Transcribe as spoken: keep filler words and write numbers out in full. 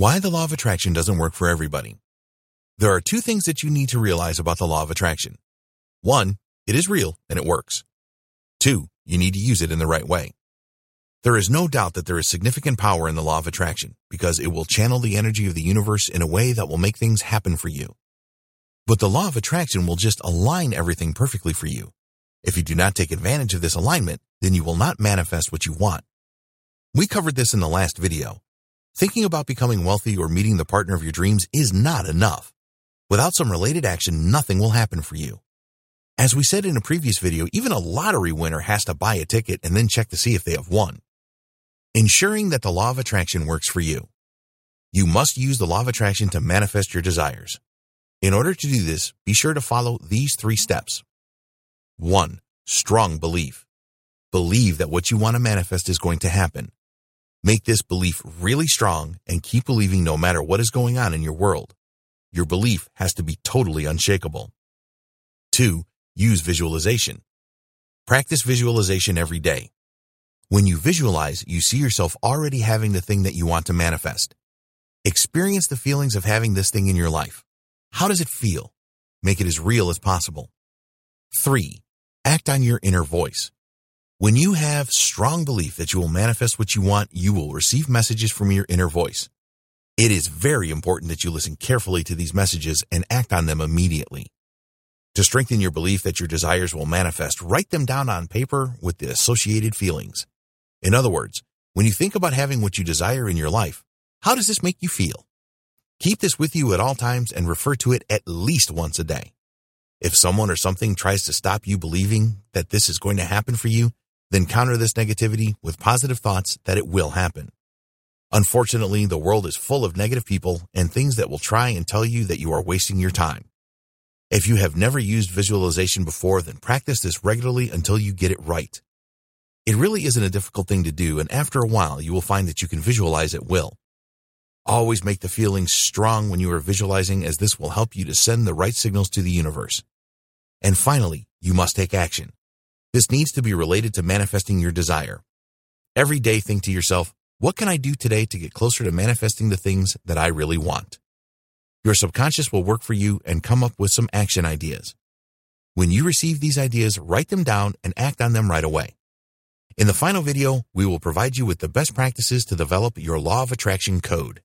Why the law of attraction doesn't work for everybody. There are two things that you need to realize about the law of attraction. One, it is real and it works. Two, you need to use it in the right way. There is no doubt that there is significant power in the law of attraction because it will channel the energy of the universe in a way that will make things happen for you. But the law of attraction will just align everything perfectly for you. If you do not take advantage of this alignment, then you will not manifest what you want. We covered this in the last video. Thinking about becoming wealthy or meeting the partner of your dreams is not enough. Without some related action, nothing will happen for you. As we said in a previous video, even a lottery winner has to buy a ticket and then check to see if they have won. Ensuring that the law of attraction works for you. You must use the law of attraction to manifest your desires. In order to do this, be sure to follow these three steps. One, strong belief. Believe that what you want to manifest is going to happen. Make this belief really strong and keep believing no matter what is going on in your world. Your belief has to be totally unshakable. Two, use visualization. Practice visualization every day. When you visualize, you see yourself already having the thing that you want to manifest. Experience the feelings of having this thing in your life. How does it feel? Make it as real as possible. Three, act on your inner voice. When you have strong belief that you will manifest what you want, you will receive messages from your inner voice. It is very important that you listen carefully to these messages and act on them immediately. To strengthen your belief that your desires will manifest, write them down on paper with the associated feelings. In other words, when you think about having what you desire in your life, how does this make you feel? Keep this with you at all times and refer to it at least once a day. If someone or something tries to stop you believing that this is going to happen for you, then counter this negativity with positive thoughts that it will happen. Unfortunately, the world is full of negative people and things that will try and tell you that you are wasting your time. If you have never used visualization before, then practice this regularly until you get it right. It really isn't a difficult thing to do, and after a while, you will find that you can visualize at will. Always make the feelings strong when you are visualizing, as this will help you to send the right signals to the universe. And finally, you must take action. This needs to be related to manifesting your desire. Every day, think to yourself, what can I do today to get closer to manifesting the things that I really want? Your subconscious will work for you and come up with some action ideas. When you receive these ideas, write them down and act on them right away. In the final video, we will provide you with the best practices to develop your law of attraction code.